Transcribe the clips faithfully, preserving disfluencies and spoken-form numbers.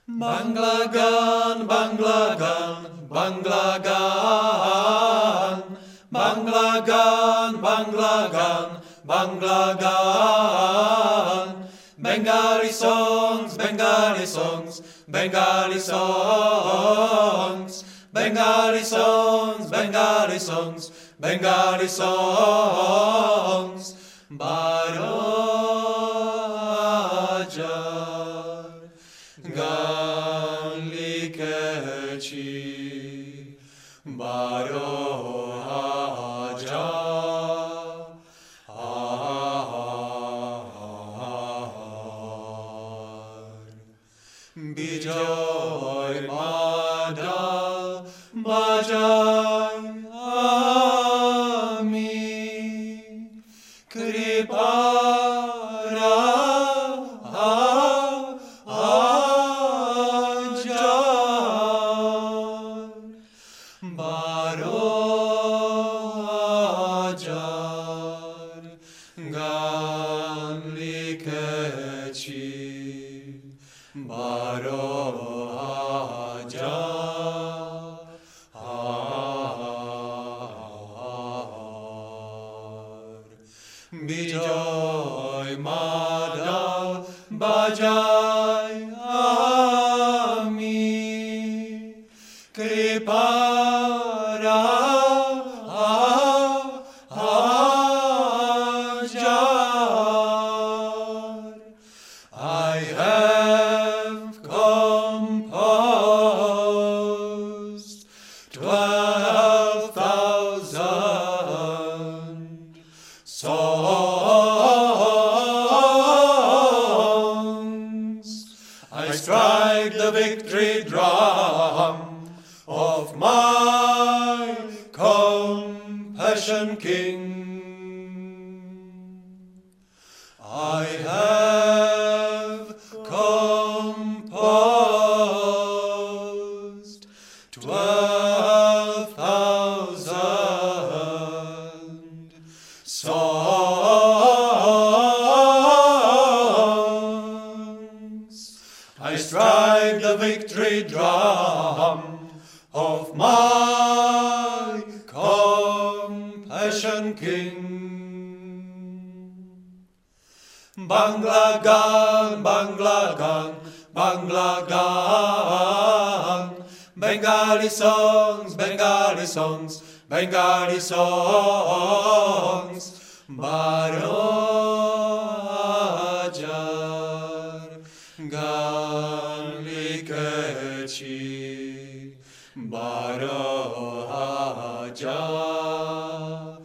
Banglagan, Banglagan, Banglagan, Banglagan, Banglagan, Banglagan. Bengali songs, Bengali songs, Bengali songs, Bengali songs, Bengali songs, Bengali songs. Barajar Ganli Kechi Baro Hajar Bijoy Madal Bajay Ami Kripara Ajar Baro Ajar Ganli Kechi Baro Hajar Bijoy Madal Bajay Ami Kripara Hajar. I have composed twelve thousand songs. I strike the victory drum of my compassion king. I have composed twelve thousand songs. I strike the victory drum of my compassion king. Banglagan, Banglagan, Banglagan. Bengali songs, Bengali songs, Bengali songs. Baro Hajar Ganli Kechi Baro Hajar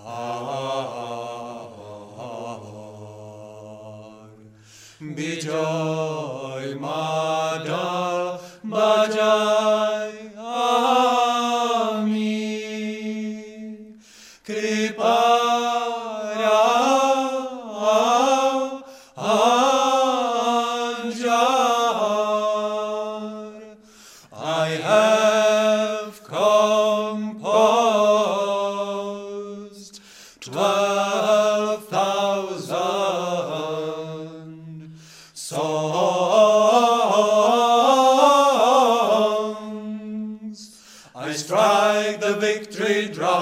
Bijoy Madal Bajay Ami Kripara Hajar. I have composed twelve thousand songs. I strike the victory drum